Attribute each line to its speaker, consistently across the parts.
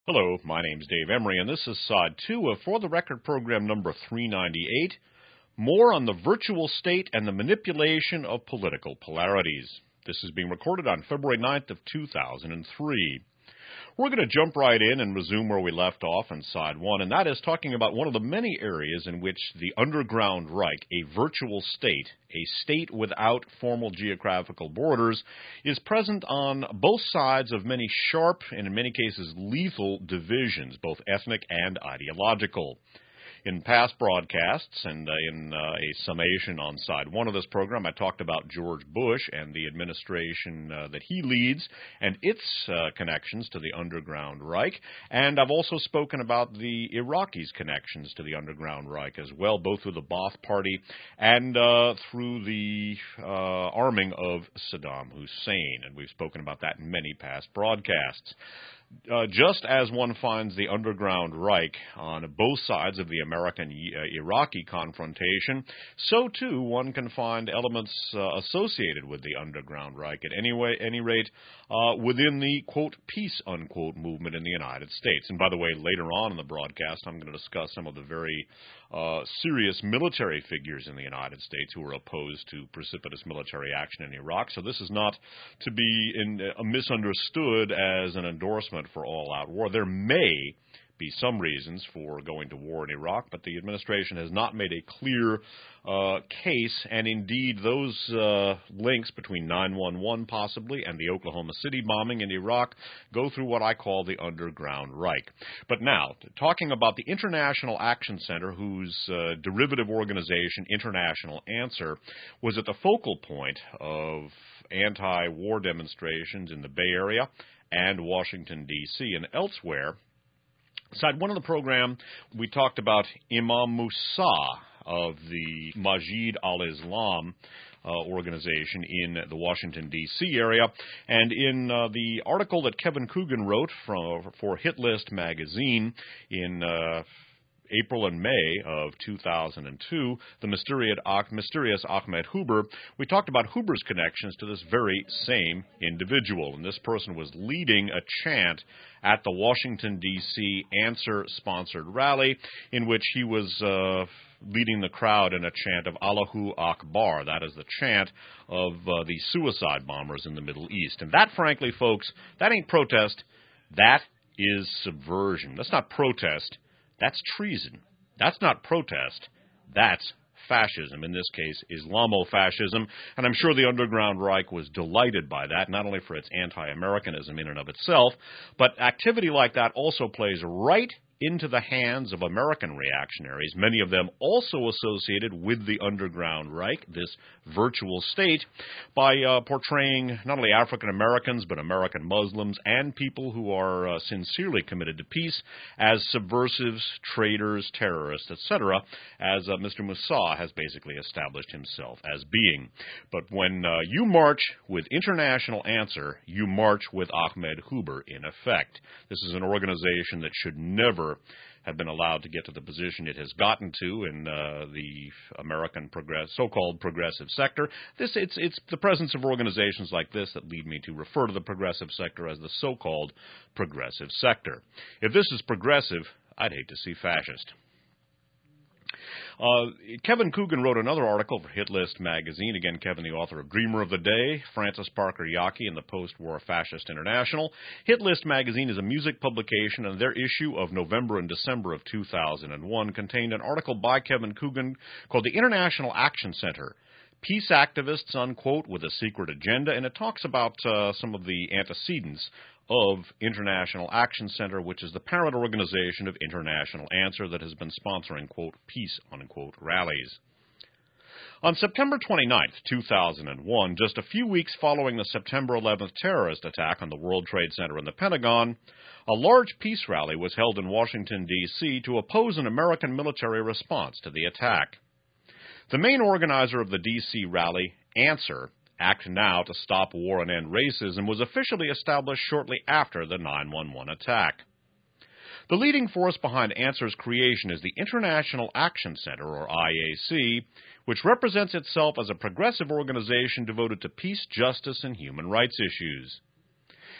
Speaker 1: Hello, my name's Dave Emery, and this is Side 2 of For the Record program number 398, more on the virtual state and the manipulation of political polarities. This is being recorded on February 9th of 2003. We're going to jump right in and resume where we left off in Side 1, and that is talking about one of the many areas in which the Underground Reich, a virtual state, a state without formal geographical borders, is present on both sides of many sharp and in many cases lethal divisions, both ethnic and ideological. In past broadcasts and in a summation on Side 1 of this program, I talked about George Bush and the administration that he leads and its connections to the Underground Reich. And I've also spoken about the Iraqis' connections to the Underground Reich as well, both through the Ba'ath Party and through the arming of Saddam Hussein. And we've spoken about that in many past broadcasts. Just as one finds the Underground Reich on both sides of the American-Iraqi confrontation, so too one can find elements associated with the Underground Reich at any rate within the, quote, peace, unquote, movement in the United States. And by the way, later on in the broadcast, I'm going to discuss some of the very serious military figures in the United States who are opposed to precipitous military action in Iraq. So this is not to be misunderstood as an endorsement for all-out war. There may be some reasons for going to war in Iraq, but the administration has not made a clear case, and indeed those links between 9/11 possibly and the Oklahoma City bombing in Iraq go through what I call the Underground Reich. But now, talking about the International Action Center, whose derivative organization, International Answer, was at the focal point of anti-war demonstrations in the Bay Area and Washington, D.C. and elsewhere. Side 1 of the program, we talked about Imam Musa of the Majid al-Islam organization in the Washington, D.C. area. And in the article that Kevin Coogan wrote for Hit List magazine in April and May of 2002, the mysterious Ahmed Huber, we talked about Huber's connections to this very same individual. And this person was leading a chant at the Washington, D.C. Answer-sponsored rally in which he was leading the crowd in a chant of Allahu Akbar. That is the chant of the suicide bombers in the Middle East. And that, frankly, folks, that ain't protest. That is subversion. That's not protest. That's treason. That's not protest. That's fascism, in this case, Islamofascism, and I'm sure the Underground Reich was delighted by that, not only for its anti-Americanism in and of itself, but activity like that also plays right into the hands of American reactionaries, many of them also associated with the Underground Reich, this virtual state, by portraying not only African Americans but American Muslims and people who are sincerely committed to peace as subversives, traitors, terrorists, etc., as Mr. Musa has basically established himself as being. But when you march with International Answer, you march with Ahmed Huber, in effect. This is an organization that should never have been allowed to get to the position it has gotten to in the American so-called progressive sector. It's the presence of organizations like this that lead me to refer to the progressive sector as the so-called progressive sector. If this is progressive, I'd hate to see fascist. Kevin Coogan wrote another article for Hit List magazine. Again, Kevin, the author of Dreamer of the Day, Francis Parker Yockey, and the Post-War Fascist International. Hit List magazine is a music publication, and their issue of November and December of 2001 contained an article by Kevin Coogan called The International Action Center, Peace Activists, unquote, with a Secret Agenda, and it talks about some of the antecedents of International Action Center, which is the parent organization of International Answer that has been sponsoring, quote, peace, unquote, rallies. On September 29th, 2001, just a few weeks following the September 11th terrorist attack on the World Trade Center and the Pentagon, a large peace rally was held in Washington, D.C. to oppose an American military response to the attack. The main organizer of the D.C. rally, Answer, Act Now to Stop War and End Racism, was officially established shortly after the 9/11 attack. The leading force behind Answer's creation is the International Action Center, or IAC, which represents itself as a progressive organization devoted to peace, justice, and human rights issues.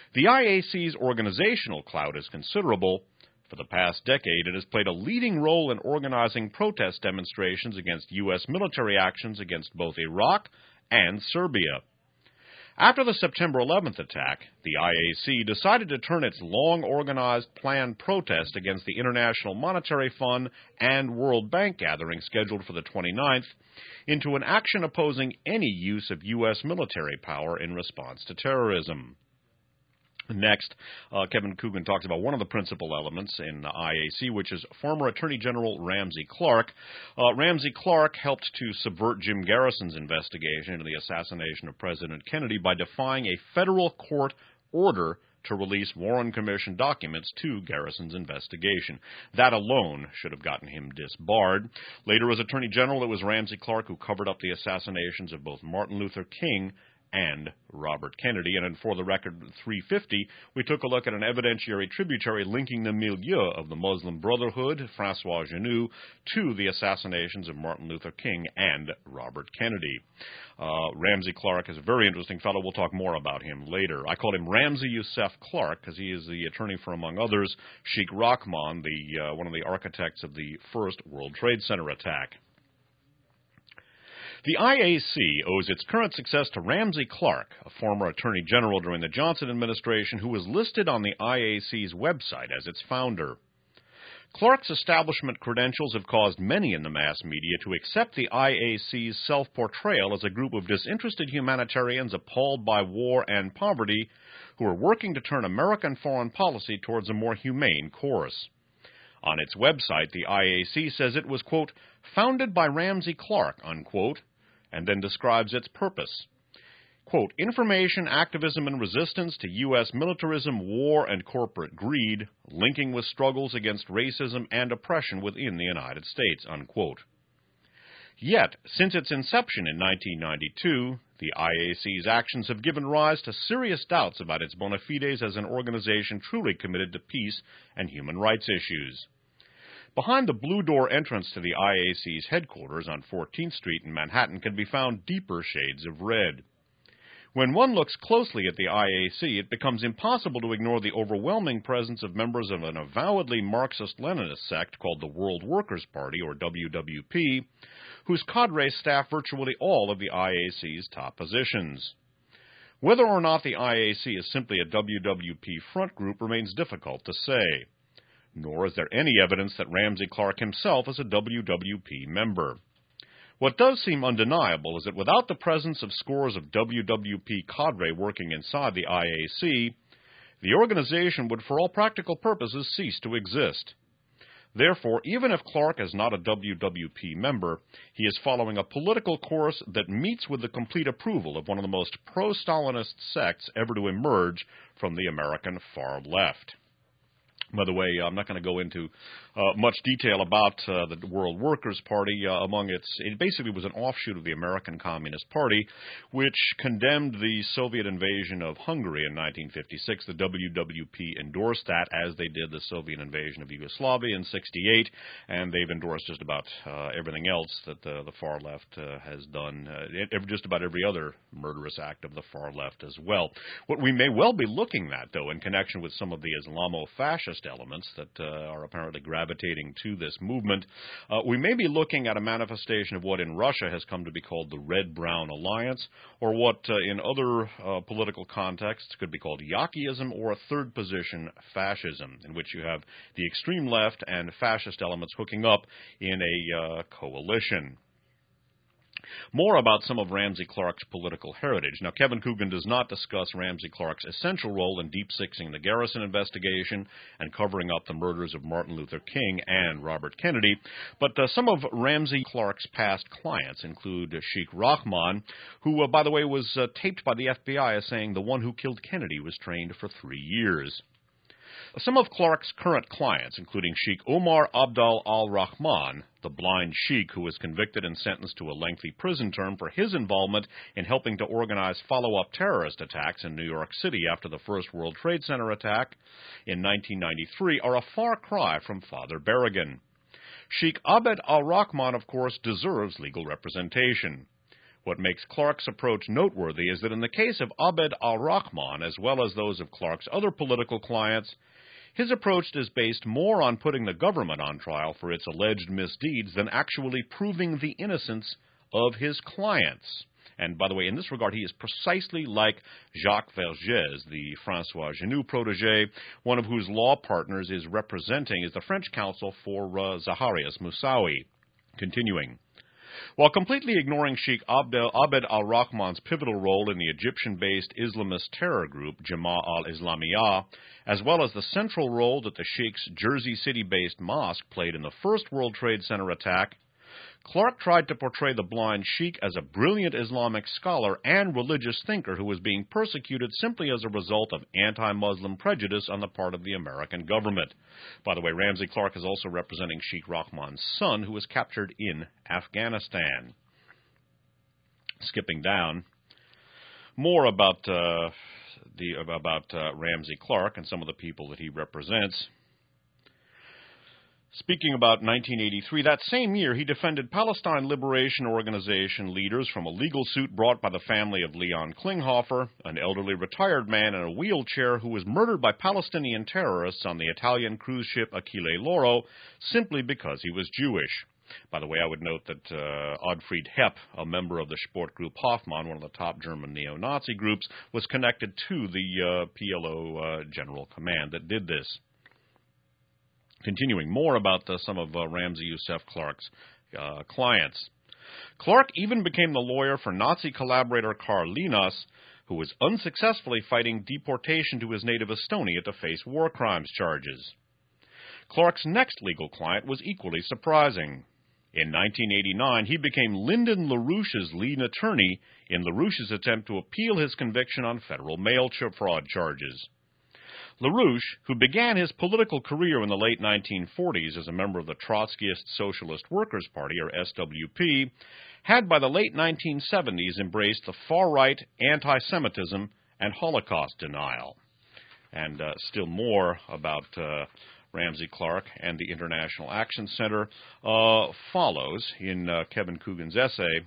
Speaker 1: The IAC's organizational clout is considerable. For the past decade, it has played a leading role in organizing protest demonstrations against U.S. military actions against both Iraq and Serbia. After the September 11th attack, the IAC decided to turn its long-organized planned protest against the International Monetary Fund and World Bank gathering scheduled for the 29th into an action opposing any use of U.S. military power in response to terrorism. Next, Kevin Coogan talks about one of the principal elements in the IAC, which is former Attorney General Ramsey Clark. Ramsey Clark helped to subvert Jim Garrison's investigation into the assassination of President Kennedy by defying a federal court order to release Warren Commission documents to Garrison's investigation. That alone should have gotten him disbarred. Later, as Attorney General, it was Ramsey Clark who covered up the assassinations of both Martin Luther King and Robert Kennedy. And in For the Record 350, we took a look at an evidentiary tributary linking the milieu of the Muslim Brotherhood, Francois Genoux, to the assassinations of Martin Luther King and Robert Kennedy. Ramsey Clark is a very interesting fellow. We'll talk more about him later. I call him Ramsey Youssef Clark because he is the attorney for, among others, Sheikh Rahman, one of the architects of the first World Trade Center attack. The IAC owes its current success to Ramsey Clark, a former Attorney General during the Johnson administration who was listed on the IAC's website as its founder. Clark's establishment credentials have caused many in the mass media to accept the IAC's self-portrayal as a group of disinterested humanitarians appalled by war and poverty who are working to turn American foreign policy towards a more humane course. On its website, the IAC says it was, quote, founded by Ramsey Clark, unquote, and then describes its purpose. Quote, information, activism, and resistance to U.S. militarism, war, and corporate greed, linking with struggles against racism and oppression within the United States, unquote. Yet, since its inception in 1992, the IAC's actions have given rise to serious doubts about its bona fides as an organization truly committed to peace and human rights issues. Behind the blue door entrance to the IAC's headquarters on 14th Street in Manhattan can be found deeper shades of red. When one looks closely at the IAC, it becomes impossible to ignore the overwhelming presence of members of an avowedly Marxist-Leninist sect called the World Workers' Party, or WWP, whose cadres staff virtually all of the IAC's top positions. Whether or not the IAC is simply a WWP front group remains difficult to say. Nor is there any evidence that Ramsey Clark himself is a WWP member. What does seem undeniable is that without the presence of scores of WWP cadre working inside the IAC, the organization would for all practical purposes cease to exist. Therefore, even if Clark is not a WWP member, he is following a political course that meets with the complete approval of one of the most pro-Stalinist sects ever to emerge from the American far left. By the way, I'm not going to go into much detail about the World Workers' Party. It basically was an offshoot of the American Communist Party, which condemned the Soviet invasion of Hungary in 1956. The WWP endorsed that, as they did the Soviet invasion of Yugoslavia in '68, and they've endorsed just about everything else that the far left has done, just about every other murderous act of the far left as well. What we may well be looking at, though, in connection with some of the Islamo-fascist elements that are apparently gravitating to this movement, we may be looking at a manifestation of what in Russia has come to be called the Red-Brown Alliance, or what in other political contexts could be called Yakiism or a third position fascism, in which you have the extreme left and fascist elements hooking up in a coalition. More about some of Ramsey Clark's political heritage. Now, Kevin Coogan does not discuss Ramsey Clark's essential role in deep-sixing the Garrison investigation and covering up the murders of Martin Luther King and Robert Kennedy, but some of Ramsey Clark's past clients include Sheikh Rahman, who, by the way, was taped by the FBI as saying the one who killed Kennedy was trained for 3 years. Some of Clark's current clients, including Sheikh Omar Abdal al-Rahman, the blind sheikh who was convicted and sentenced to a lengthy prison term for his involvement in helping to organize follow-up terrorist attacks in New York City after the first World Trade Center attack in 1993, are a far cry from Father Berrigan. Sheikh Abed al-Rahman, of course, deserves legal representation. What makes Clark's approach noteworthy is that in the case of Abed al-Rahman, as well as those of Clark's other political clients, his approach is based more on putting the government on trial for its alleged misdeeds than actually proving the innocence of his clients. And by the way, in this regard, he is precisely like Jacques Vergès, the François Genoux protégé, one of whose law partners is the French counsel for Zaharias Moussaoui. Continuing. While completely ignoring Sheikh Abed al-Rahman's pivotal role in the Egyptian-based Islamist terror group Jama'a al-Islamiyah, as well as the central role that the Sheikh's Jersey City-based mosque played in the first World Trade Center attack, Clark tried to portray the blind Sheikh as a brilliant Islamic scholar and religious thinker who was being persecuted simply as a result of anti-Muslim prejudice on the part of the American government. By the way, Ramsey Clark is also representing Sheikh Rahman's son, who was captured in Afghanistan. Skipping down, more about Ramsey Clark and some of the people that he represents. Speaking about 1983, that same year he defended Palestine Liberation Organization leaders from a legal suit brought by the family of Leon Klinghoffer, an elderly retired man in a wheelchair who was murdered by Palestinian terrorists on the Italian cruise ship Achille Lauro simply because he was Jewish. By the way, I would note that Ottfried Hepp, a member of the Sportgruppe Hoffmann, one of the top German neo-Nazi groups, was connected to the PLO General Command that did this. Continuing, more about some of Ramsey Youssef Clark's clients. Clark even became the lawyer for Nazi collaborator Karl Linas, who was unsuccessfully fighting deportation to his native Estonia to face war crimes charges. Clark's next legal client was equally surprising. In 1989, he became Lyndon LaRouche's lead attorney in LaRouche's attempt to appeal his conviction on federal mail fraud charges. LaRouche, who began his political career in the late 1940s as a member of the Trotskyist Socialist Workers' Party, or SWP, had by the late 1970s embraced the far-right anti-Semitism and Holocaust denial. And still more about Ramsey Clark and the International Action Center follows in Kevin Coogan's essay.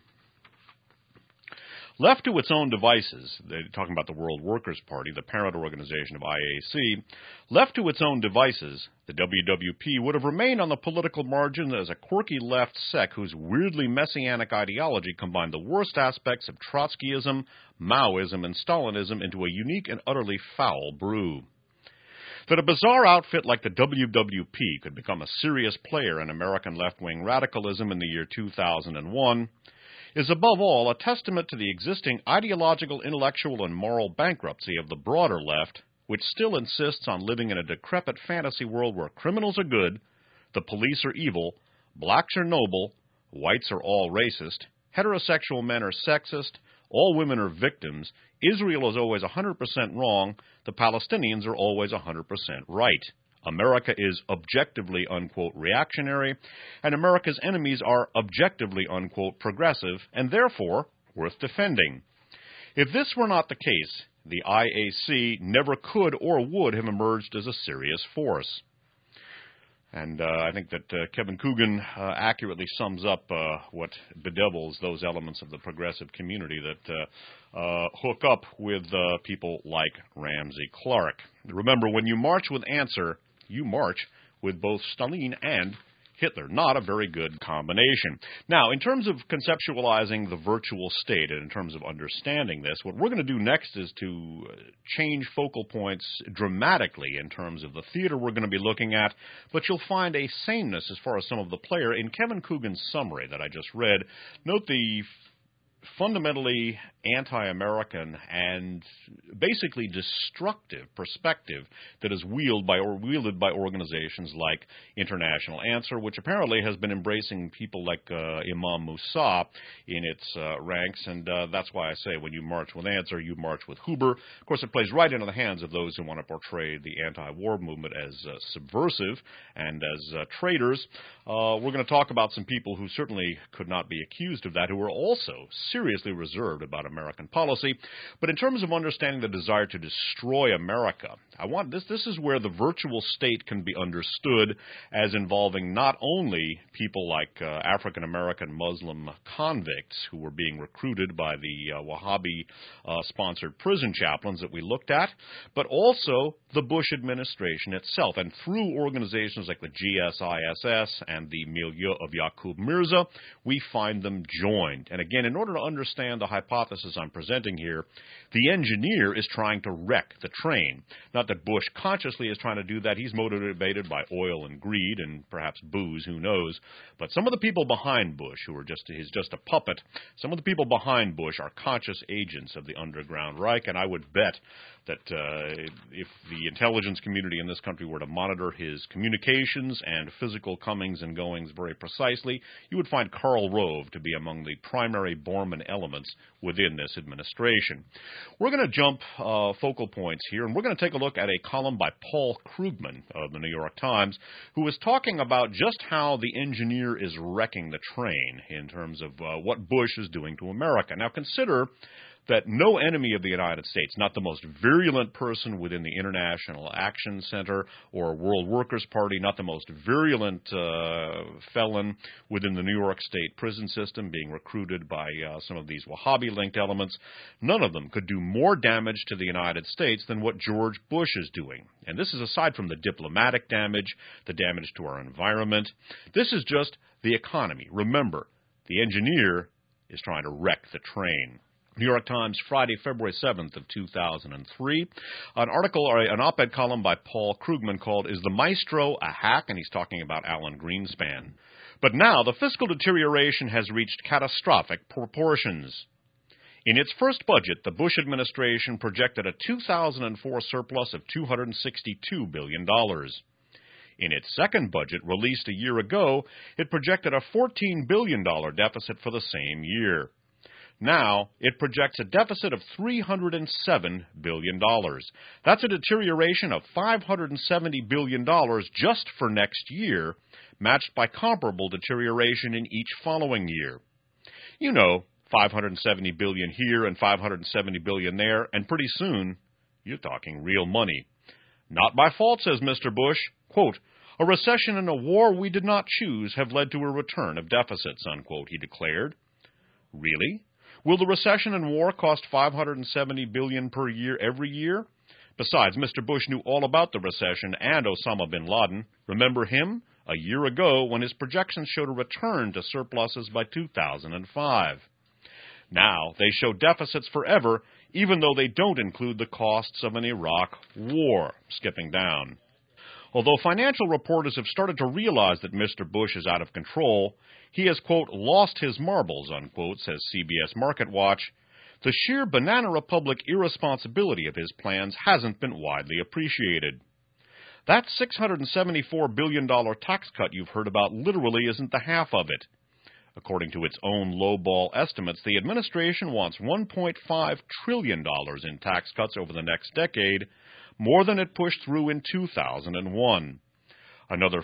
Speaker 1: Left to its own devices, they're talking about the World Workers' Party, the parent organization of IAC, left to its own devices, the WWP would have remained on the political margin as a quirky left sect whose weirdly messianic ideology combined the worst aspects of Trotskyism, Maoism, and Stalinism into a unique and utterly foul brew. That a bizarre outfit like the WWP could become a serious player in American left-wing radicalism in the year 2001 is above all a testament to the existing ideological, intellectual, and moral bankruptcy of the broader left, which still insists on living in a decrepit fantasy world where criminals are good, the police are evil, blacks are noble, whites are all racist, heterosexual men are sexist, all women are victims, Israel is always 100% wrong, the Palestinians are always 100% right. America is objectively, unquote, reactionary, and America's enemies are objectively, unquote, progressive, and therefore worth defending. If this were not the case, the IAC never could or would have emerged as a serious force. And I think that Kevin Coogan accurately sums up what bedevils those elements of the progressive community that hook up with people like Ramsey Clark. Remember, when you march with Answer, you march with both Stalin and Hitler. Not a very good combination. Now, in terms of conceptualizing the virtual state and in terms of understanding this, what we're going to do next is to change focal points dramatically in terms of the theater we're going to be looking at, but you'll find a sameness as far as some of the player. In Kevin Coogan's summary that I just read, note the fundamentally anti-American and basically destructive perspective that is wielded by organizations like International Answer, which apparently has been embracing people like Imam Moussa in its ranks, and that's why I say when you march with Answer, you march with Huber. Of course, it plays right into the hands of those who want to portray the anti-war movement as subversive and as traitors. We're going to talk about some people who certainly could not be accused of that, who are also seriously reserved about American policy. But in terms of understanding the desire to destroy America, this is where the virtual state can be understood as involving not only people like African-American Muslim convicts who were being recruited by the Wahhabi-sponsored prison chaplains that we looked at, but also the Bush administration itself. And through organizations like the GSISS and the Milieu of Yaqub Mirza, we find them joined. And again, in order to understand the hypothesis I'm presenting here, the engineer is trying to wreck the train. Not that Bush consciously is trying to do that. He's motivated by oil and greed and perhaps booze, who knows. But some of the people behind Bush, he's just a puppet, some of the people behind Bush are conscious agents of the underground Reich, and I would bet that if the intelligence community in this country were to monitor his communications and physical comings and goings very precisely, you would find Karl Rove to be among the primary Bormann elements within this administration. We're going to jump focal points here, and we're going to take a look at a column by Paul Krugman of the New York Times, who is talking about just how the engineer is wrecking the train in terms of what Bush is doing to America. Now consider that no enemy of the United States, not the most virulent person within the International Action Center or World Workers' Party, not the most virulent felon within the New York State prison system being recruited by some of these Wahhabi-linked elements, none of them could do more damage to the United States than what George Bush is doing. And this is aside from the diplomatic damage, the damage to our environment. This is just the economy. Remember, the engineer is trying to wreck the train. New York Times, Friday, February 7th of 2003, an op-ed column by Paul Krugman called, "Is the Maestro a Hack?" And he's talking about Alan Greenspan. But now the fiscal deterioration has reached catastrophic proportions. In its first budget, the Bush administration projected a 2004 surplus of $262 billion. In its second budget, released a year ago, it projected a $14 billion deficit for the same year. Now, it projects a deficit of $307 billion. That's a deterioration of $570 billion just for next year, matched by comparable deterioration in each following year. You know, $570 billion here and $570 billion there, and pretty soon, you're talking real money. Not by fault, says Mr. Bush. Quote, "A recession and a war we did not choose have led to a return of deficits," unquote, he declared. Really? Will the recession and war cost $570 billion per year every year? Besides, Mr. Bush knew all about the recession and Osama bin Laden. Remember him? A year ago when his projections showed a return to surpluses by 2005. Now they show deficits forever, even though they don't include the costs of an Iraq war. Skipping down. Although financial reporters have started to realize that Mr. Bush is out of control, he has, quote, "lost his marbles," unquote, says CBS MarketWatch. The sheer banana republic irresponsibility of his plans hasn't been widely appreciated. That $674 billion tax cut you've heard about literally isn't the half of it. According to its own lowball estimates, the administration wants $1.5 trillion in tax cuts over the next decade, more than it pushed through in 2001. Another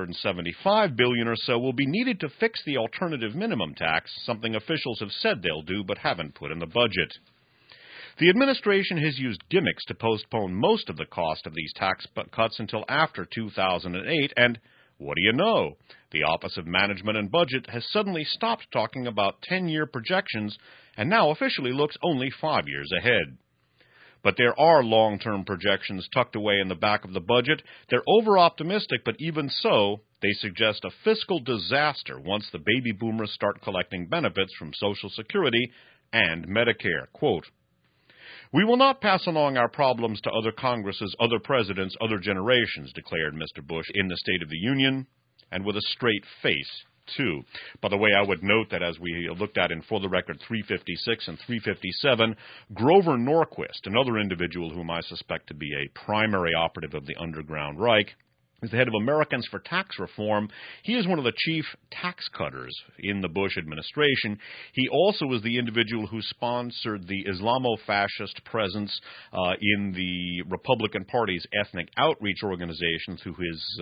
Speaker 1: $575 billion or so will be needed to fix the alternative minimum tax, something officials have said they'll do but haven't put in the budget. The administration has used gimmicks to postpone most of the cost of these tax cuts until after 2008, and what do you know? The Office of Management and Budget has suddenly stopped talking about 10-year projections and now officially looks only 5 years ahead. But there are long-term projections tucked away in the back of the budget. They're over-optimistic, but even so, they suggest a fiscal disaster once the baby boomers start collecting benefits from Social Security and Medicare. Quote, "We will not pass along our problems to other Congresses, other presidents, other generations," declared Mr. Bush in the State of the Union, and with a straight face, too. By the way, I would note that as we looked at in For the Record 356 and 357, Grover Norquist, another individual whom I suspect to be a primary operative of the Underground Reich, He's the head of Americans for Tax Reform. He is one of the chief tax cutters in the Bush administration. He also was the individual who sponsored the Islamo-fascist presence in the Republican Party's ethnic outreach organization through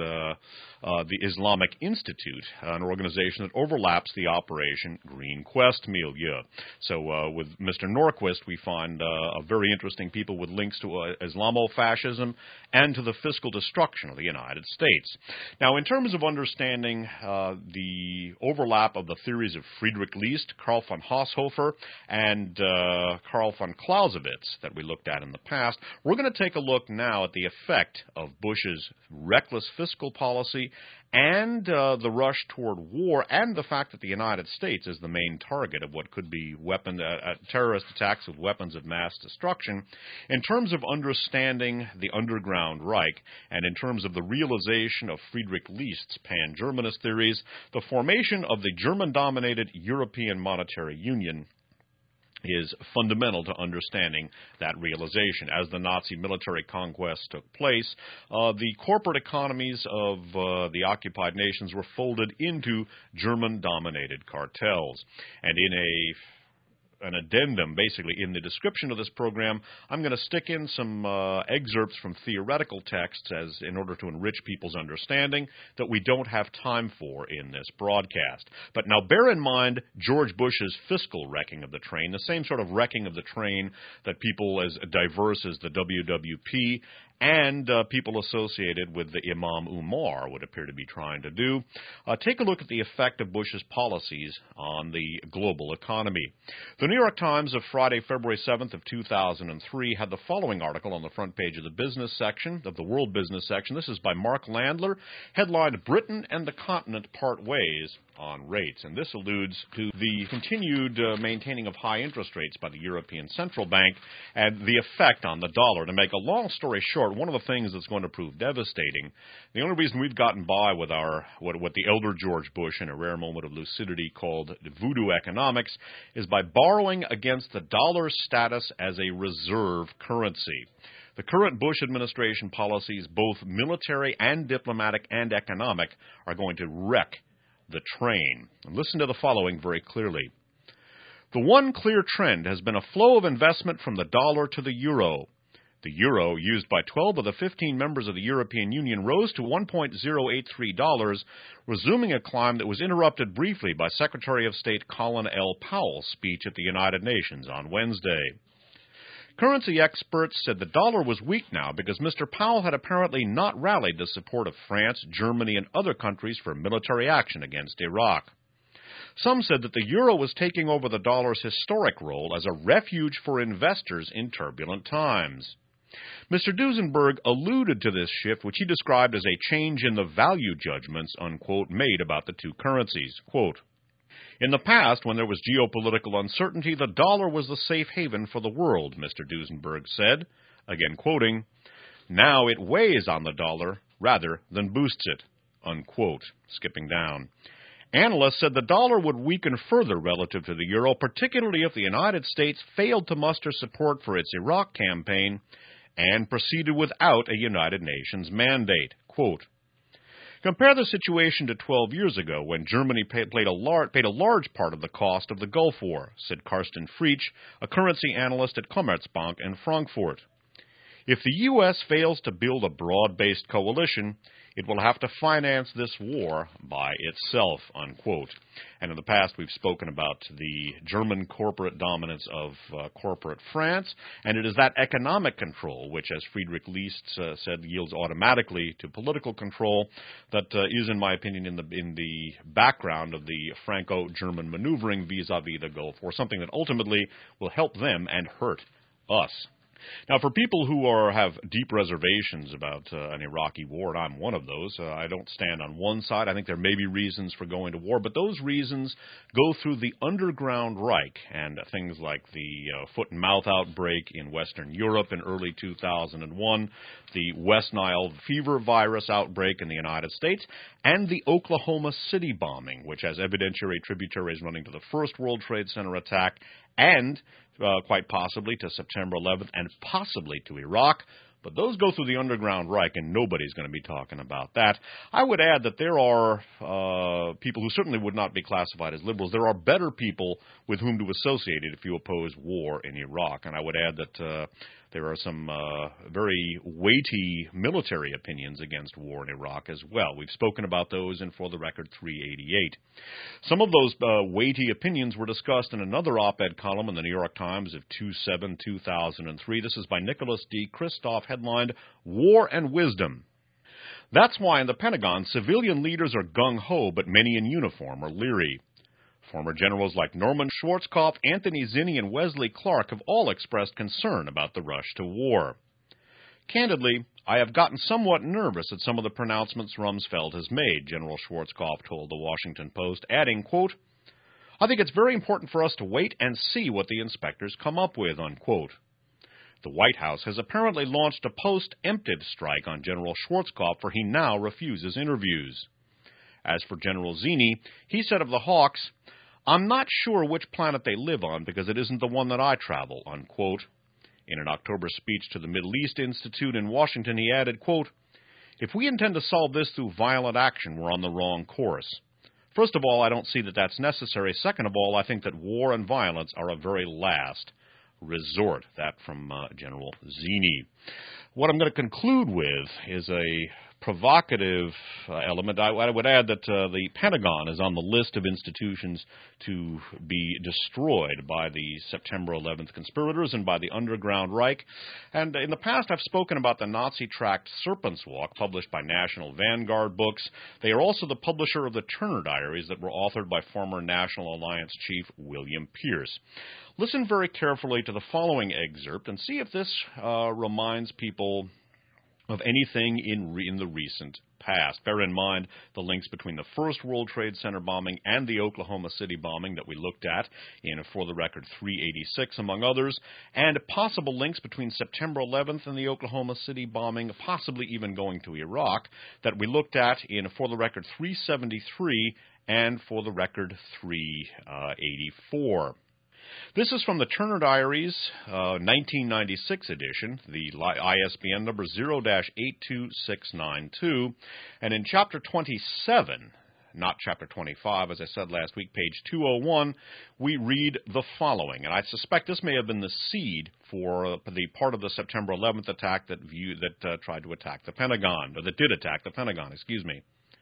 Speaker 1: the Islamic Institute, an organization that overlaps the Operation Green Quest milieu. So with Mr. Norquist, we find a very interesting people with links to Islamo-fascism and to the fiscal destruction of the United States. Now, in terms of understanding the overlap of the theories of Friedrich List, Karl von Haushofer, and Karl von Clausewitz that we looked at in the past, we're going to take a look now at the effect of Bush's reckless fiscal policy and the rush toward war, and the fact that the United States is the main target of what could be terrorist attacks with weapons of mass destruction, in terms of understanding the underground Reich, and in terms of the realization of Friedrich List's pan-Germanist theories, the formation of the German-dominated European Monetary Union is fundamental to understanding that realization. As the Nazi military conquest took place, the corporate economies of the occupied nations were folded into German-dominated cartels. And in an addendum, basically, in the description of this program, I'm going to stick in some excerpts from theoretical texts in order to enrich people's understanding that we don't have time for in this broadcast. But now bear in mind George Bush's fiscal wrecking of the train, the same sort of wrecking of the train that people as diverse as the WWP and people associated with the Imam Umar would appear to be trying to do. Take a look at the effect of Bush's policies on the global economy. The New York Times of Friday, February 7th of 2003 had the following article on the front page of the business section, of the World Business section. This is by Mark Landler, headlined Britain and the Continent Part Ways on Rates. And this alludes to the continued maintaining of high interest rates by the European Central Bank and the effect on the dollar. To make a long story short, one of the things that's going to prove devastating, the only reason we've gotten by with our what the elder George Bush, in a rare moment of lucidity, called voodoo economics, is by borrowing against the dollar's status as a reserve currency. The current Bush administration policies, both military and diplomatic and economic, are going to wreck the train. And listen to the following very clearly. The one clear trend has been a flow of investment from the dollar to the euro. The euro, used by 12 of the 15 members of the European Union, rose to $1.083, resuming a climb that was interrupted briefly by Secretary of State Colin L. Powell's speech at the United Nations on Wednesday. Currency experts said the dollar was weak now because Mr. Powell had apparently not rallied the support of France, Germany, and other countries for military action against Iraq. Some said that the euro was taking over the dollar's historic role as a refuge for investors in turbulent times. Mr. Duesenberg alluded to this shift, which he described as a change in the value judgments, unquote, made about the two currencies. Quote, in the past, when there was geopolitical uncertainty, the dollar was the safe haven for the world, Mr. Duesenberg said, again quoting, now it weighs on the dollar rather than boosts it, unquote, skipping down. Analysts said the dollar would weaken further relative to the euro, particularly if the United States failed to muster support for its Iraq campaign and proceeded without a United Nations mandate. Quote, compare the situation to 12 years ago when Germany paid a large part of the cost of the Gulf War, said Carsten Friesch, a currency analyst at Commerzbank in Frankfurt. If the U.S. fails to build a broad-based coalition, it will have to finance this war by itself, unquote. And in the past, we've spoken about the German corporate dominance of corporate France, and it is that economic control, which, as Friedrich List said, yields automatically to political control, that is, in my opinion, in the background of the Franco-German maneuvering vis-a-vis the Gulf War, something that ultimately will help them and hurt us. Now, for people who have deep reservations about an Iraqi war, and I'm one of those, I don't stand on one side. I think there may be reasons for going to war, but those reasons go through the underground Reich and things like the foot and mouth outbreak in Western Europe in early 2001, the West Nile fever virus outbreak in the United States, and the Oklahoma City bombing, which has evidentiary tributaries running to the First World Trade Center attack and quite possibly to September 11th and possibly to Iraq, But those go through the Underground Reich, and nobody's going to be talking about that. I would add that there are people who certainly would not be classified as liberals. There are better people with whom to associate it if you oppose war in Iraq. And I would add that there are some very weighty military opinions against war in Iraq as well. We've spoken about those in For the Record 388. Some of those weighty opinions were discussed in another op-ed column in the New York Times of 2/7/2003. This is by Nicholas D. Kristof, headlined, War and Wisdom. That's why in the Pentagon, civilian leaders are gung-ho, but many in uniform are leery. Former generals like Norman Schwarzkopf, Anthony Zinni, and Wesley Clark have all expressed concern about the rush to war. Candidly, I have gotten somewhat nervous at some of the pronouncements Rumsfeld has made, General Schwarzkopf told the Washington Post, adding, quote, I think it's very important for us to wait and see what the inspectors come up with, unquote. The White House has apparently launched a post-emptive strike on General Schwarzkopf, for he now refuses interviews. As for General Zinni, he said of the Hawks, I'm not sure which planet they live on because it isn't the one that I travel, unquote. In an October speech to the Middle East Institute in Washington, he added, quote, if we intend to solve this through violent action, we're on the wrong course. First of all, I don't see that that's necessary. Second of all, I think that war and violence are a very last resort. That from General Zinni. What I'm going to conclude with is a provocative element. I would add that the Pentagon is on the list of institutions to be destroyed by the September 11th conspirators and by the Underground Reich. And in the past, I've spoken about the Nazi tract Serpent's Walk, published by National Vanguard Books. They are also the publisher of the Turner Diaries that were authored by former National Alliance chief William Pierce. Listen very carefully to the following excerpt and see if this reminds people of anything in the recent past. Bear in mind the links between the first World Trade Center bombing and the Oklahoma City bombing that we looked at in For the Record 386, among others, and possible links between September 11th and the Oklahoma City bombing, possibly even going to Iraq, that we looked at in For the Record 373 and For the Record 384. This is from the Turner Diaries, 1996 edition, the ISBN number 0-82692, and in Chapter 27, not Chapter 25, as I said last week, page 201, we read the following, and I suspect this may have been the seed for the part of the September 11th attack that tried to attack the Pentagon, or that did attack the Pentagon, excuse me.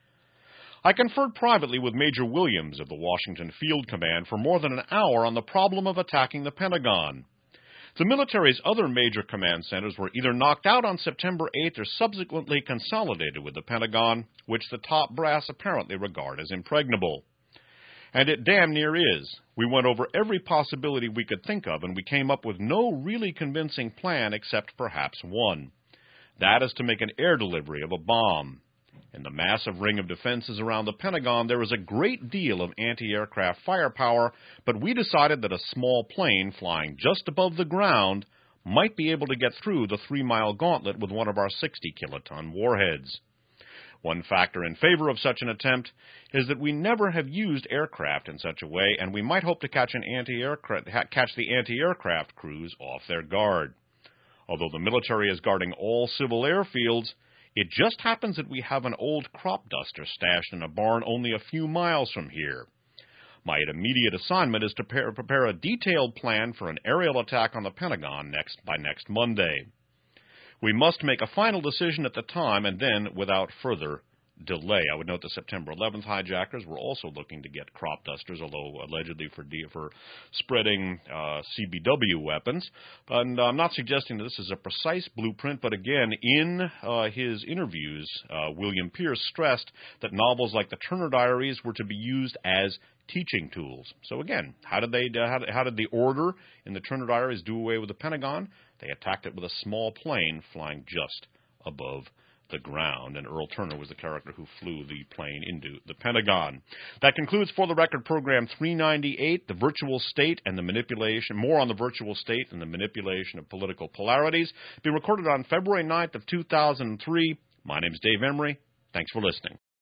Speaker 1: I conferred privately with Major Williams of the Washington Field Command for more than an hour on the problem of attacking the Pentagon. The military's other major command centers were either knocked out on September 8th or subsequently consolidated with the Pentagon, which the top brass apparently regard as impregnable. And it damn near is. We went over every possibility we could think of, and we came up with no really convincing plan except perhaps one. That is to make an air delivery of a bomb. In the massive ring of defenses around the Pentagon, there is a great deal of anti-aircraft firepower, but we decided that a small plane flying just above the ground might be able to get through the 3-mile gauntlet with one of our 60-kiloton warheads. One factor in favor of such an attempt is that we never have used aircraft in such a way, and we might hope to catch the anti-aircraft crews off their guard. Although the military is guarding all civil airfields, it just happens that we have an old crop duster stashed in a barn only a few miles from here. My immediate assignment is to prepare a detailed plan for an aerial attack on the Pentagon by next Monday. We must make a final decision at the time and then without further delay. I would note the September 11th hijackers were also looking to get crop dusters, although allegedly for spreading CBW weapons. And I'm not suggesting that this is a precise blueprint, but again, in his interviews, William Pierce stressed that novels like the Turner Diaries were to be used as teaching tools. So again, how did the order in the Turner Diaries do away with the Pentagon? They attacked it with a small plane flying just above the ground, and Earl Turner was the character who flew the plane into the Pentagon. That concludes For the Record Program 398, the virtual state and the manipulation, more on the virtual state and the manipulation of political polarities, being recorded on February 9th of 2003. My name's Dave Emery. Thanks for listening.